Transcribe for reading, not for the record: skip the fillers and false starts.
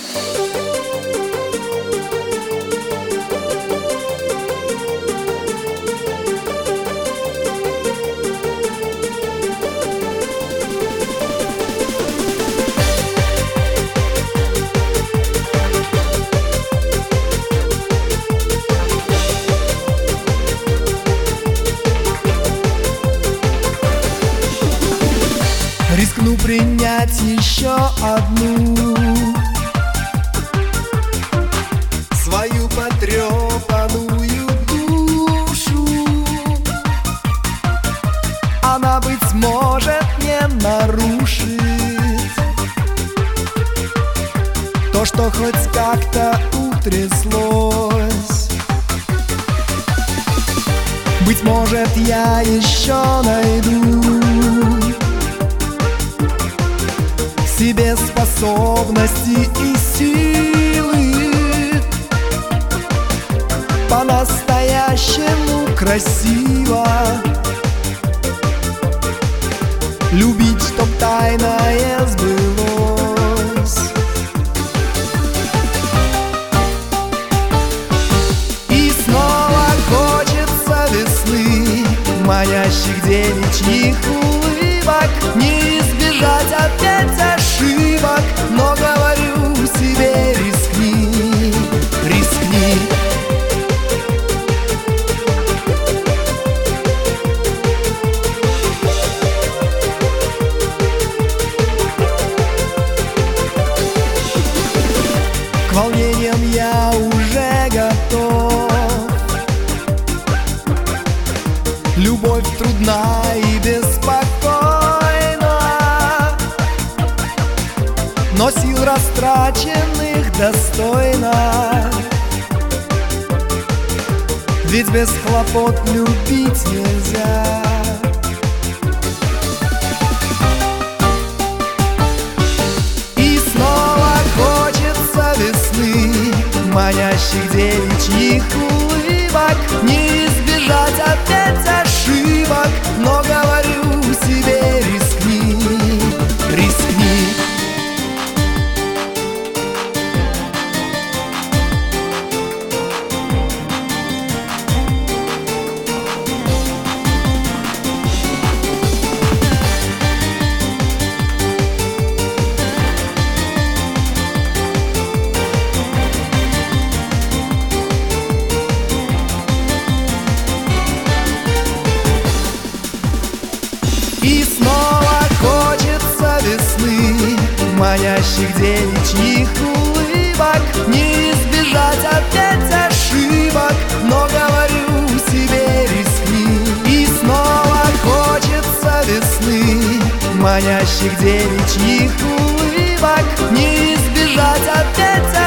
Рискну принять еще одну свою потрепанную душу. Она, быть может, не нарушит то, что хоть как-то утряслось. Быть может, я еще найду в себе способности и силы по-настоящему красиво любить, чтоб тайное сбылось. И снова хочется весны, манящих девичьих улыбок, не избежать опять ошибок, но говорю себе: рискни, рискни. К волнениям я уже готов. Любовь трудна и беспокойна, но сил растраченных достойна. Ведь без хлопот любить нельзя. И снова хочется весны, манящих девичьих улыбок, не избежать опять ошибок, но говорю себе: рискни, рискни. И снова хочется весны, манящих девичьих улыбок, не избежать опять ошибок, но говорю себе: рискни. И снова хочется весны, манящих девичьих улыбок, не избежать опять